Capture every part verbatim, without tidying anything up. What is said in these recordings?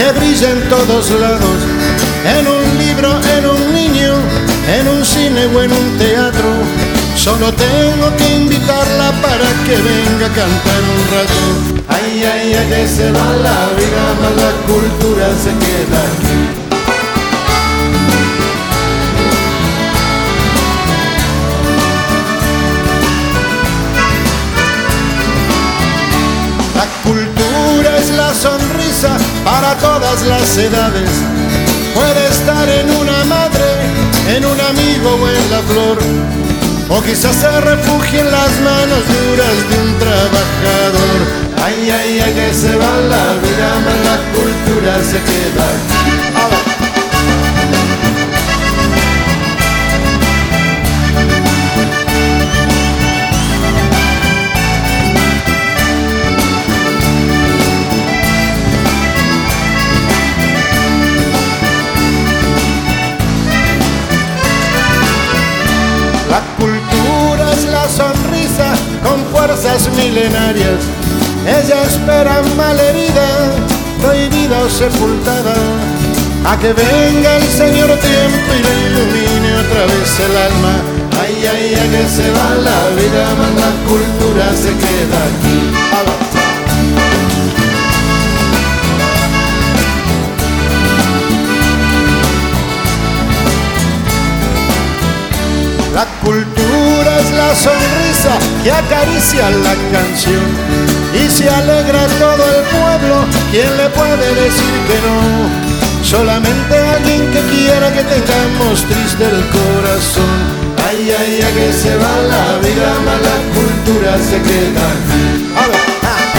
que brilla en todos lados, en un libro, en un niño, en un cine o en un teatro. Solo tengo que invitarla para que venga a cantar un rato. Ay, ay, ay, que se va la vida, más la cultura se queda aquí. La cultura es la sonrisa para todas las edades. Puede estar en una madre, en un amigo o en la flor, o quizás se refugie en las manos duras de un trabajador. Ay, ay, ay, que se va la vida, más la cultura se queda aquí. La cultura es la sonrisa con fuerzas milenarias. Ella espera malherida, prohibida o sepultada, a que venga el Señor tiempo y le ilumine otra vez el alma. Ay, ay, ay, que se va la vida, más la cultura se queda aquí. La cultura es la sonrisa que acaricia la canción y se alegra todo el pueblo. ¿Quién le puede decir que no? Solamente alguien que quiera que tengamos triste el corazón. Ay, ay, ay, que se va la vida, más la cultura se queda aquí. A ver.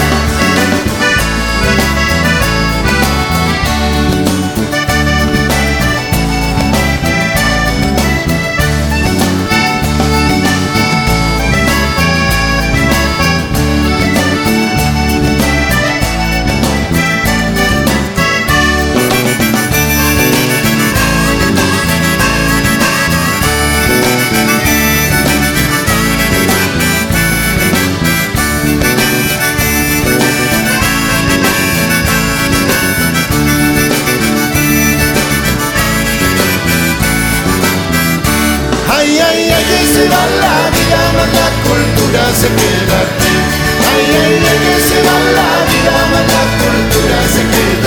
Ay, ay, ay, que se va la vida, más la cultura se queda aquí. Ay, ay, ay, que se va la vida, más la cultura se queda aquí.